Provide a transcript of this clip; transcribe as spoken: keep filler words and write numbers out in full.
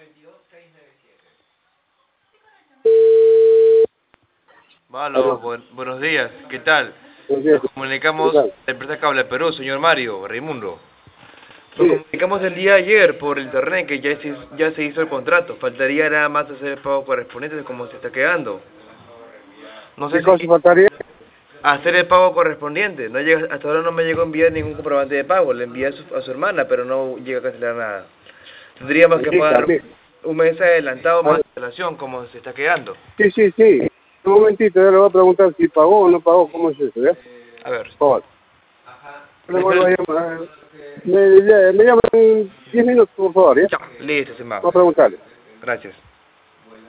Malo, buen, buenos días, ¿qué tal? Buenos días. Nos comunicamos ¿Qué tal? de la empresa Cable Perú, señor Mario, Raimundo. Nos Sí. comunicamos el día de ayer por internet que ya se, ya se hizo el contrato. Faltaría nada más hacer el pago correspondiente de cómo se está quedando. No sé ¿Qué cosa si faltaría? hacer el pago correspondiente. No llega, hasta ahora no me llegó a enviar ningún comprobante de pago. Le envié a su, a su hermana, pero no llega a cancelar nada. Tendríamos que Sí, pagar también. un mes adelantado Ah, más instalación, como se está quedando. sí, sí, sí. Un momentito, yo le voy a preguntar si pagó o no pagó, ¿cómo es eso, ya? A ver. Por favor. Yo le Le vuelvo a espero- llamar. Me, me llaman en diez minutos, por favor, ¿ya? Ya, listo, sin más. Voy a preguntarle. Gracias.